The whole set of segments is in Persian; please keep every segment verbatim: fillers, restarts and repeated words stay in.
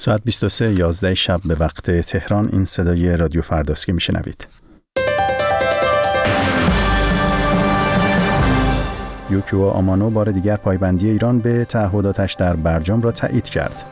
ساعت بیست و سه یازده شب به وقت تهران. این صدای رادیو فرداست که میشنوید. یوکیو آمانو بار دیگر پایبندی ایران به تعهداتش در برجام را تایید کرد.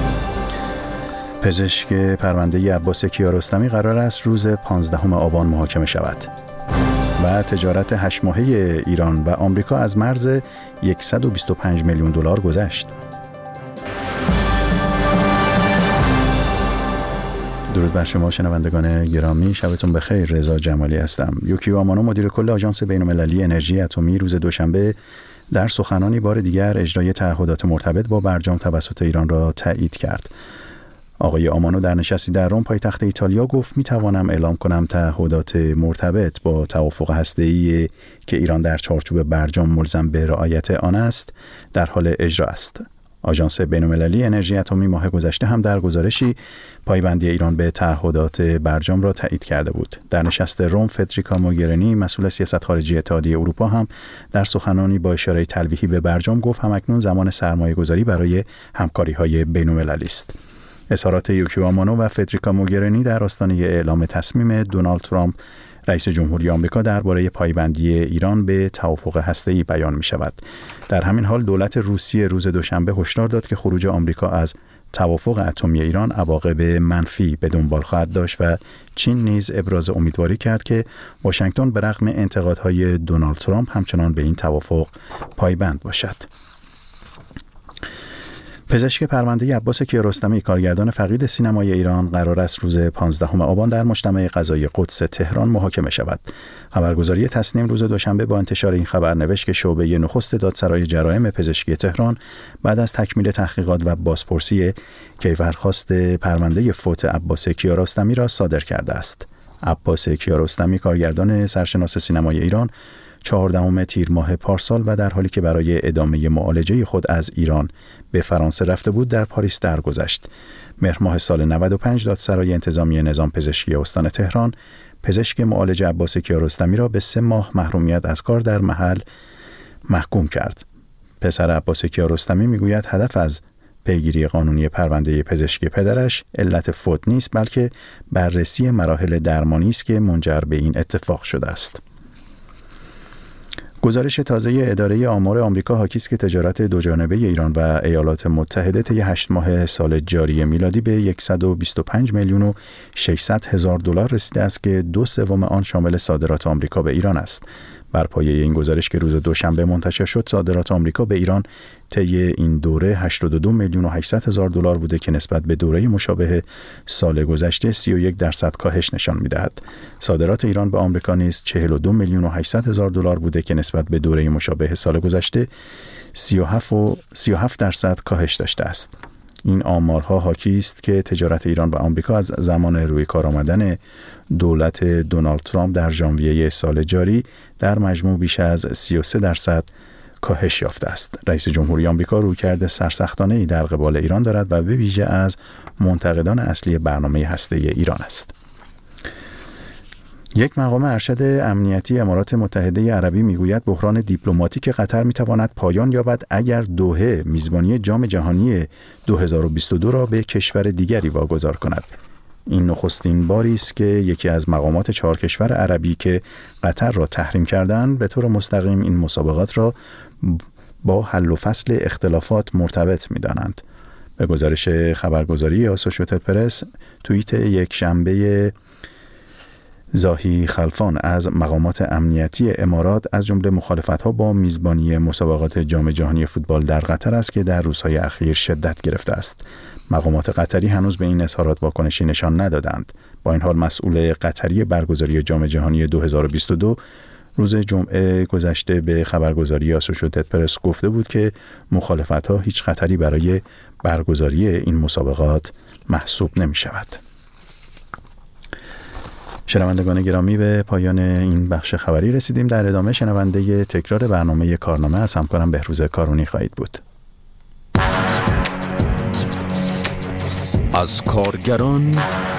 پزشک پرونده عباس کیارستمی قرار است روز پانزدهم آبان محاکمه شود. و تجارت هشت ماهه ایران و آمریکا از مرز صد و بیست و پنج میلیون دلار گذشت. درود بر شما شنوندگان گرامی، شبتون بخیر. رضا جمالی هستم. یوکیو آمانو مدیر کل آژانس بین‌المللی انرژی اتمی روز دوشنبه در سخنانی بار دیگر اجرای تعهدات مرتبط با برجام توسط ایران را تایید کرد. آقای آمانو در نشستی در روم پایتخت ایتالیا گفت می توانم اعلام کنم تعهدات مرتبط با توافق هسته‌ای که ایران در چارچوب برجام ملزم به رعایت آن است در حال اجرا است. آژانس بین‌المللی انرژی اتمی ماه گذشته هم در گزارشی پایبندی ایران به تعهدات برجام را تایید کرده بود. در نشست روم فدریکا موگرینی مسئول سیاست خارجی اتحادیه اروپا هم در سخنانی با اشاره تلویحی به برجام گفت همکنون زمان سرمایه‌گذاری برای همکاری‌های بین‌المللی است. اظهارات یوکیو آمانو و فدریکا موگرینی در آستانه اعلام تصمیم دونالد ترامپ رئیس جمهوری آمریکا درباره پایبندی ایران به توافق هسته‌ای بیان می شود. در همین حال دولت روسیه روز دوشنبه هشدار داد که خروج آمریکا از توافق اتمی ایران عواقب منفی به دنبال خواهد داشت و چین نیز ابراز امیدواری کرد که واشنگتن به رغم انتقادهای دونالد ترامپ همچنان به این توافق پایبند باشد. پزشک پرونده عباس کیارستمی کارگردان فقید سینمای ایران قرار است روز پانزدهم آبان در مجتمع قضایی قدس تهران محاکمه شود. خبرگزاری تسنیم روز دوشنبه با انتشار این خبر نوشت که شعبه نخست دادسرای جرایم پزشکی تهران بعد از تکمیل تحقیقات و بازپرسی کیفرخواست پرونده فوت عباس کیارستمی را صادر کرده است. عباس کیارستمی کارگردان سرشناس سینمای ایران چهاردهم تیر ماه پارسال و در حالی که برای ادامه معالجه خود از ایران به فرانسه رفته بود در پاریس درگذشت. مهر ماه سال نود و پنج دادسرای انتظامی نظام پزشکی استان تهران پزشک معالج عباس کیارستمی را به سه ماه محرومیت از کار در محل محکوم کرد. پسر عباس کیارستمی میگوید هدف از پیگیری قانونی پرونده پزشکی پدرش علت فوت نیست بلکه بررسی مراحل درمانی است که منجر به این اتفاق شده است. گزارش تازه اداره آمار آمریکا حاکی است که تجارت دوجانبه ایران و ایالات متحده طی هشت ماه سال جاری میلادی به صد و بیست و پنج میلیون و ششصد هزار دلار رسیده است که دو سوم آن شامل صادرات آمریکا به ایران است. بر پایه این گزارش که روز دوشنبه منتشر شد، صادرات آمریکا به ایران طی این دوره هشتاد و دو میلیون و هشتصد هزار دلار بوده که نسبت به دوره مشابه سال گذشته سی و یک درصد کاهش نشان می‌دهد. صادرات ایران به آمریکا نیز چهل و دو میلیون و هشتصد هزار دلار بوده که نسبت به دوره مشابه سال گذشته سی و هفت درصد کاهش داشته است. این آمارها حاکی است که تجارت ایران و آمریکا از زمان روی کار آمدن دولت دونالد ترامپ در ژانویه سال جاری در مجموع بیش از سی و سه درصد کاهش یافته است. رئیس جمهوری آمریکا رویکرد سرسختانه‌ای در قبال ایران دارد و به ویژه از منتقدان اصلی برنامه هسته‌ای ایران است. یک مقام ارشد امنیتی امارات متحده عربی میگوید بحران دیپلماتیک قطر میتواند پایان یابد اگر دوحه میزبانی جام جهانی دو هزار و بیست و دو را به کشور دیگری واگذار کند. این نخستین باری است که یکی از مقامات چهار کشور عربی که قطر را تحریم کردند به طور مستقیم این مسابقات را با حل و فصل اختلافات مرتبط می‌دانند. به گزارش خبرگزاری آسوشییتد پرس، توییت یک شنبه زاهی خلفان از مقامات امنیتی امارات از جمله مخالفت‌ها با میزبانی مسابقات جام جهانی فوتبال در قطر است که در روزهای اخیر شدت گرفته است. مقامات قطری هنوز به این اظهارات واکنشی نشان ندادند. با این حال مسئول قطری برگزاری جام جهانی دو هزار و بیست و دو روز جمعه گذشته به خبرگزاری آسوشییتد پرس گفته بود که مخالفت‌ها هیچ خطری برای برگزاری این مسابقات محسوب نمی‌شود. شنوندگان گرامی، به پایان این بخش خبری رسیدیم. در ادامه شنونده تکرار برنامه کارنامه از همکارم بهروز کارونی خواهید بود. از کارگران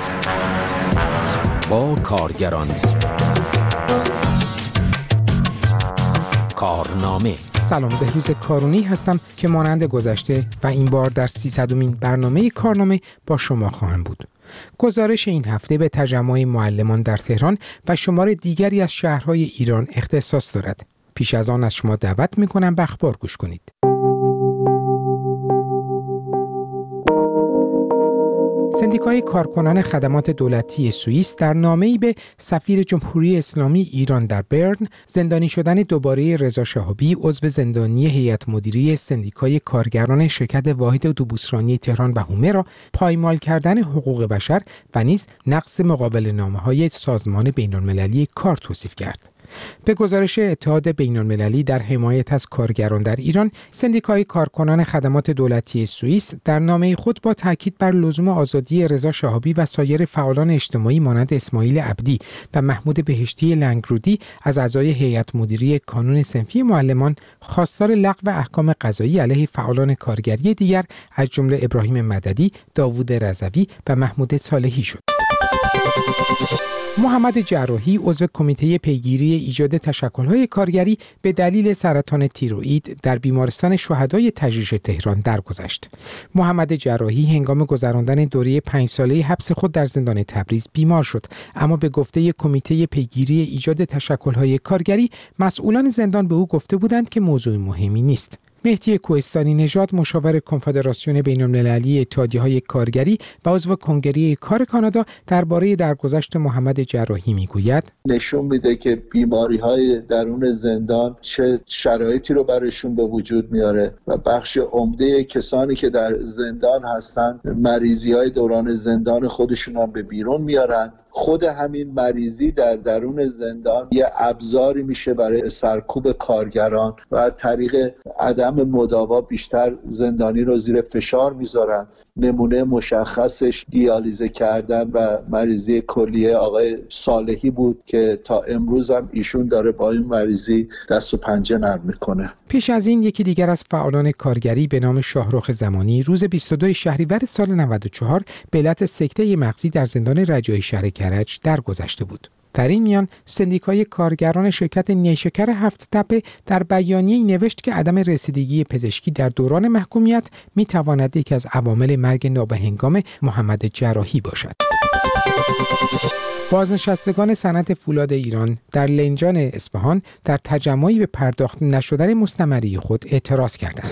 با کارگران، کارنامه سلام، بهروز کارونی هستم که مانند گذشته و این بار در سیصدمین برنامه کارنامه با شما خواهم بود. گزارش این هفته به تجمع معلمان در تهران و شمار دیگری از شهرهای ایران اختصاص دارد. پیش از آن از شما دعوت می‌کنم به اخبار گوش کنید. سندیکای کارکنان خدمات دولتی سوئیس در نامه‌ای به سفیر جمهوری اسلامی ایران در برن، زندانی شدن دوباره رضا شهابی، عضو زندانی هیئت مدیره سندیکای کارگران شرکت واحد اتوبوسرانی تهران و هومه را پایمال کردن حقوق بشر و نیز نقض مقابله‌نامه‌های سازمان بین‌المللی کار توصیف کرد. به گزارش اتحاد بین‌المللی در حمایت از کارگران در ایران، سندیکای کارکنان خدمات دولتی سوئیس در نامه خود با تاکید بر لزوم آزادی رضا شهابی و سایر فعالان اجتماعی مانند اسماعیل عبدی و محمود بهشتی لنگرودی از اعضای هیئت مدیره کانون صنفی معلمان، خواستار لغو احکام قضایی علیه فعالان کارگری دیگر از جمله ابراهیم مددی، داوود رضوی و محمود صالحی شد. محمد جراحی، عضو کمیته پیگیری ایجاد تشکل‌های کارگری، به دلیل سرطان تیروئید در بیمارستان شهدای تجریش تهران درگذشت. محمد جراحی هنگام گذراندن دوره پنج ساله حبس خود در زندان تبریز بیمار شد، اما به گفته کمیته پیگیری ایجاد تشکل‌های کارگری، مسئولان زندان به او گفته بودند که موضوع مهمی نیست. مهدی کوهستانی نژاد، مشاور کنفدراسیون بین‌المللی اتحادیه‌های کارگری و عضو کنگره کار کانادا، درباره درگذشت محمد جراحی میگوید: نشون میده که بیماری‌های درون زندان چه شرایطی رو براشون به وجود میاره و بخش عمده کسانی که در زندان هستن مریضی‌های دوران زندان خودشون هم به بیرون میارن. خود همین مریضی در درون زندان یه ابزاری میشه برای سرکوب کارگران و طریق عدم مداوا بیشتر زندانی رو زیر فشار میذارن. نمونه مشخصش دیالیزه کردن و مریضی کلیه آقای صالحی بود که تا امروز هم ایشون داره با این مریضی دست و پنجه نرم میکنه. پیش از این یکی دیگر از فعالان کارگری به نام شاهرخ زمانی روز بیست و دو شهریور سال نود و چهار به علت سکته مغزی در زندان رجایی شهر کرج درگذشته بود. در این میان سندیکای کارگران شرکت نیشکر هفت تپه در بیانیه‌ای نوشت که عدم رسیدگی پزشکی در دوران محکومیت می‌تواند یکی از عوامل مرگ نابهنگام محمد جراحی باشد. بازنشستگان صنعت فولاد ایران در لنجان اصفهان در تجمعی به پرداخت نشدن مستمری خود اعتراض کردند.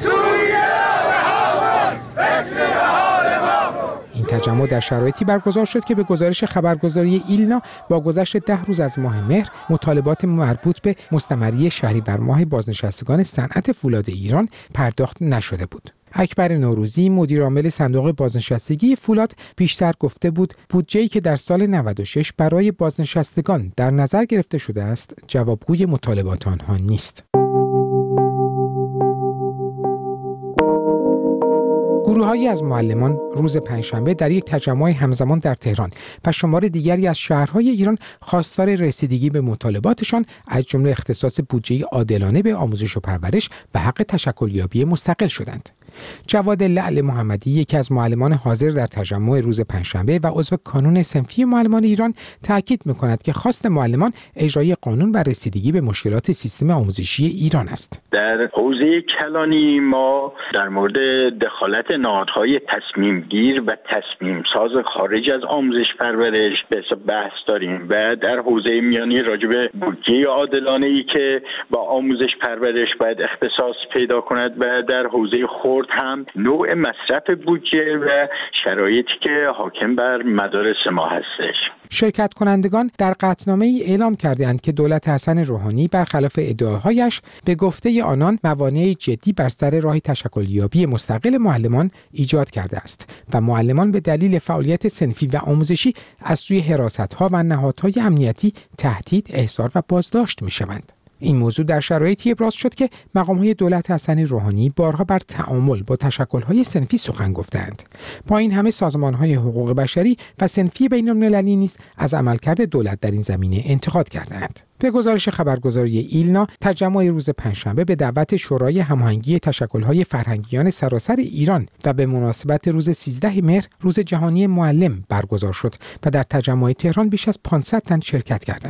این تجمع در شرایطی برگزار شد که به گزارش خبرگزاری ایلنا با گذشت ده روز از ماه مهر مطالبات مربوط به مستمری شهریور ماه بازنشستگان صنعت فولاد ایران پرداخت نشده بود. اکبر نوروزی، مدیر عامل صندوق بازنشستگی فولاد، بیشتر گفته بود بودجه‌ای که در سال نود و شش برای بازنشستگان در نظر گرفته شده است جوابگوی مطالبات آنها نیست. گروه‌هایی از معلمان روز پنجشنبه در یک تجمع همزمان در تهران و شمار دیگری از شهرهای ایران خواستار رسیدگی به مطالباتشان از جمله اختصاص بودجه عادلانه به آموزش و پرورش و حق تشکلیابی مستقل شدند. جواد لعل محمدی، یکی از معلمان حاضر در تجمع روز پنجشنبه و عضو کانون صنفی معلمان ایران، تاکید می‌کند که خواست معلمان اجرای قانون و رسیدگی به مشکلات سیستم آموزشی ایران است. در حوزه کلانی ما در مورد دخالت نهادهای تصمیم گیر و تصمیم ساز خارج از آموزش پرورش به حساب بحث داریم و در حوزه میانی راجع به بودجه عادلانه‌ای که با آموزش پرورش باید اختصاص پیدا کند و در حوزه خرد هم نوع مصرف بودجه و شرایطی که حاکم بر مدارس ما هستش. شرکت کنندگان در قطعنامه ای اعلام کردند که دولت حسن روحانی برخلاف ادعاهایش به گفته آنان موانع جدی بر سر راه تشکلیابی مستقل معلمان ایجاد کرده است و معلمان به دلیل فعالیت صنفی و آموزشی از سوی حراست‌ها و نهادهای امنیتی تهدید، احضار و بازداشت می‌شوند. این موضوع در شرایطی ابراز شد که مقام‌های دولت حسن روحانی بارها بر تعامل با تشکل‌های صنفی سخن گفتند. با این همه سازمان‌های حقوق بشری و صنفی بین‌المللی نیز از عملکرد دولت در این زمینه انتقاد کردند. به گزارش خبرگزاری ایلنا، تجمع روز پنجشنبه به دعوت شورای هماهنگی تشکل‌های فرهنگیان سراسر ایران و به مناسبت روز سیزده مهر روز جهانی معلم برگزار شد و در تجمع تهران بیش از پانصد تن شرکت کردند.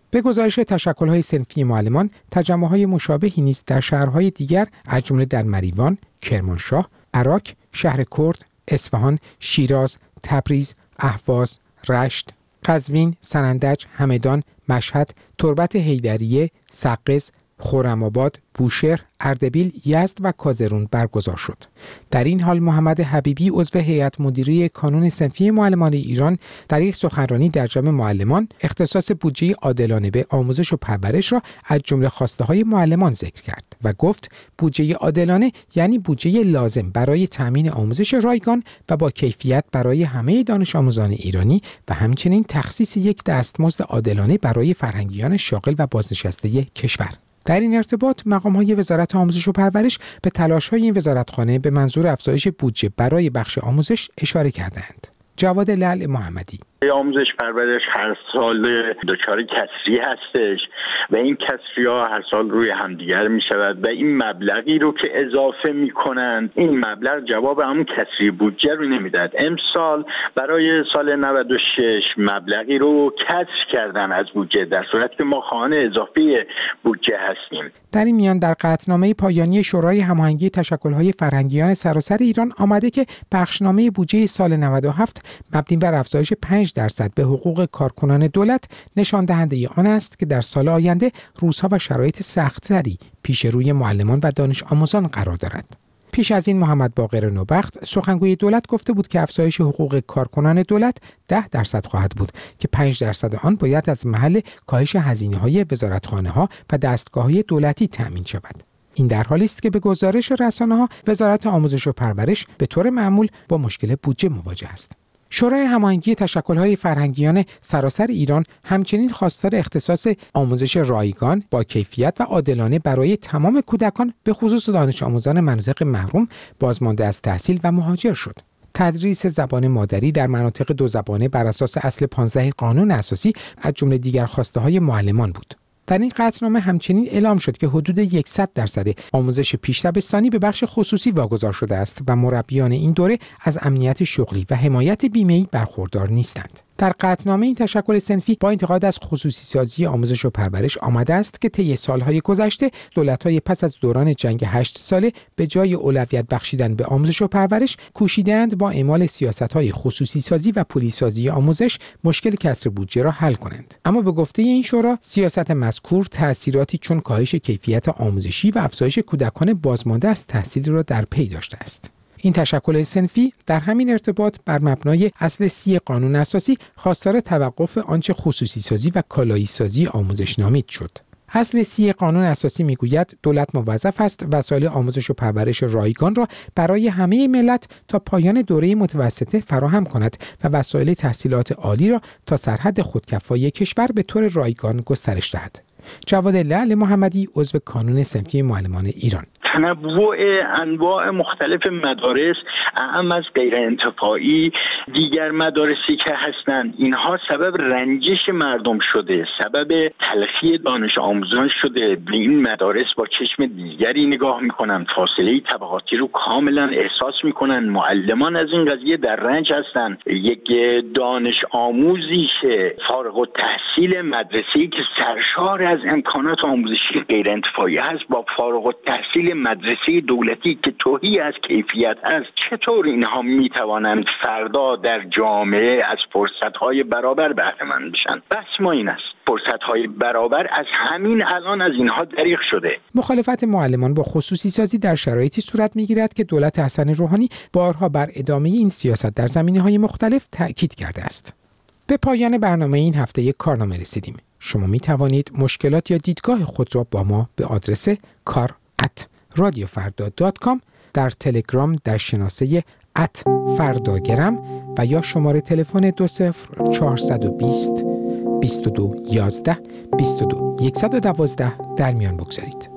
به گزارش تشکل‌های صنفی معلمان، تجمع‌های مشابهی نیز در شهرهای دیگر از جمله در مریوان، کرمانشاه، عراق، شهر کرد، اصفهان، شیراز، تبریز، اهواز، رشت، قزوین، سنندج، همدان، مشهد، تربت حیدریه، سقز، خرم‌آباد، بوشهر، اردبیل، یزد و کازرون برگزار شد. در این حال محمد حبیبی عضو هیئت مدیره کانون صنفی معلمان ایران در یک سخنرانی در جمع معلمان اختصاص بودجه عادلانه به آموزش و پرورش را از جمله خواسته‌های معلمان ذکر کرد و گفت بودجه عادلانه یعنی بودجه لازم برای تامین آموزش رایگان و با کیفیت برای همه دانش آموزان ایرانی و همچنین تخصیص یک دستمزد عادلانه برای فرهنگیان شاغل و بازنشسته کشور. در این ارتباط مقام‌های وزارت آموزش و پرورش به تلاش‌های این وزارتخانه به منظور افزایش بودجه برای بخش آموزش اشاره کردند. جواد لعل محمدی: آموزش پرورش هر سال دچار کسری هستش و این کسری ها هر سال روی همدیگر می شود و این مبلغی رو که اضافه می کنند این مبلغ جواب همون کسری بودجه رو نمیداد. امسال برای سال نود و شش مبلغی رو کسر کردن از بودجه در صورتی که ما خواهان اضافه بودجه هستیم. در این میان در قطعنامه پایانی شورای هماهنگی تشکل‌های فرهنگیان سراسر ایران آمده که بخشنامه بودجه سال نود و هفت مبنی بر افزایش پنج درصد به حقوق کارکنان دولت نشان دهنده آن است که در سال آینده روزها و شرایط سخت‌تری پیش روی معلمان و دانش آموزان قرار دارد. پیش از این محمد باقر نوبخت سخنگوی دولت گفته بود که افزایش حقوق کارکنان دولت ده درصد خواهد بود که پنج درصد آن باید از محل کاهش هزینه‌های وزارتخانه‌ها و دستگاه‌های دولتی تأمین شود. این در حالی است که به گزارش رسانه‌ها وزارت آموزش و پرورش به طور معمول با مشکل بودجه مواجه است. شورای هماهنگی تشکل‌های فرهنگیان سراسر ایران همچنین خواستار اختصاص آموزش رایگان با کیفیت و عادلانه برای تمام کودکان به خصوص دانش آموزان مناطق محروم، بازمانده از تحصیل و مهاجر شد. تدریس زبان مادری در مناطق دو زبانه بر اساس اصل پانزده قانون اساسی از جمله دیگر خواسته‌های معلمان بود. در این قطعنامه همچنین اعلام شد که حدود صد درصد آموزش پیش دبستانی به بخش خصوصی واگذار شده است و مربیان این دوره از امنیت شغلی و حمایت بیمه‌ای برخوردار نیستند. در قطعنامه این تشکل صنفی با انتقاد از خصوصی سازی آموزش و پرورش آمده است که طی سالهای گذشته دولت‌های پس از دوران جنگ هشت ساله به جای اولویت بخشیدن به آموزش و پرورش کوشیدند با اعمال سیاست‌های خصوصی سازی و پولی سازی آموزش مشکل کسر بودجه را حل کنند. اما به گفته این شورا سیاست مذکور تأثیراتی چون کاهش کیفیت آموزشی و افزایش کودکان بازمانده از تحصیل را در پی داشته است. این تشکل صنفی در همین ارتباط بر مبنای اصل سی قانون اساسی خواستار توقف آنچه خصوصی سازی و کالایی سازی آموزش نامید شد. اصل سی قانون اساسی میگوید دولت موظف است وسایل آموزش و پرورش رایگان را برای همه ملت تا پایان دوره متوسطه فراهم کند و وسایل تحصیلات عالی را تا سرحد خودکفایی کشور به طور رایگان گسترش دهد. جواد لعل محمدی عضو کانون صنفی معلمان ایران: تنوع انواع مختلف مدارس اعم از غیر انتفاعی دیگر مدارسی که هستند اینها سبب رنجش مردم شده، سبب تلخی دانش آموزان شده. به این مدارس با چشم دیگری نگاه میکنن، فاصله طبقاتی رو کاملا احساس میکنن. معلمان از این قضیه در رنج هستند. یک دانش آموزی که فارغ التحصیل مدرسه‌ای که سرشار از امکانات آموزشی غیر انتفاعی هست با فارغ التحصیل مدرسه دولتی که تهی از کیفیت است، چطور اینها میتوانند فردا در جامعه از فرصت‌های برابر بهره مند بشن؟ بس ما این است. فرصت‌های برابر از همین الان از اینها دریغ شده. مخالفت معلمان با خصوصی سازی در شرایطی صورت می‌گیرد که دولت حسن روحانی بارها بر ادامه این سیاست در زمینه‌های مختلف تأکید کرده است. به پایان برنامه این هفته یک کارنامه رسیدیم. شما می توانید مشکلات یا دیدگاه خود را با ما به آدرس کار ات رادیو فردا دات کام در تلگرام در شناسه ات فرداگرم و یا شماره تلفن دو صفر چهارصد و بیست بیست و دو یازده بیست و دو صد و دوازده در میان بگذارید.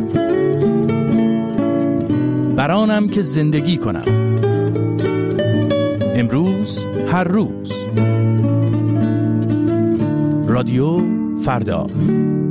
برانم که زندگی کنم. امروز هر روز. رادیو فردا.